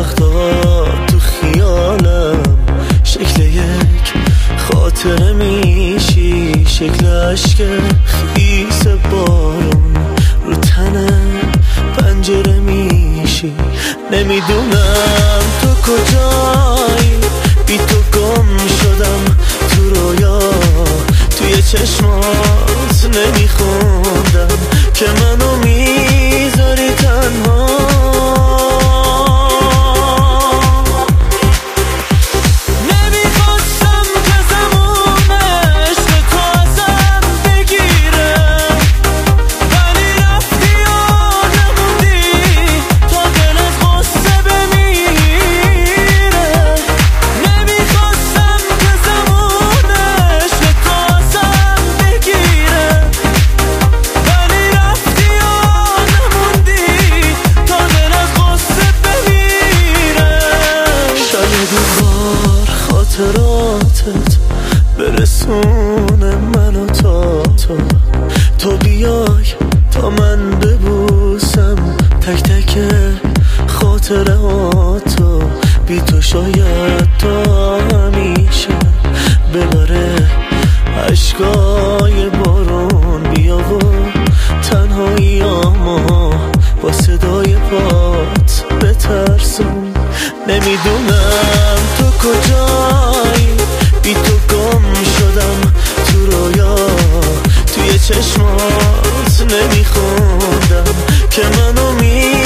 وقتا تو خیالم شکل یک خاطره میشی، شکل عشق خیس بارون رو تنم پنجره میشی. نمیدونم تو کجایی، بی تو گم شدم تو رویا، توی چشمات نمیخوندم که منو میذاری تنها. خاطراتت برسونه منو تا تو بیای، تا من ببوسم تک تک خاطراتو. بی تو شاید تا همیشه ببره عشقای بارون. بیا و تنهایی اما با صدای پات بترسون. نمیدونم تو کجایی، بی تو گم شدم تو رویا، توی چشمات نمیخوندم که منو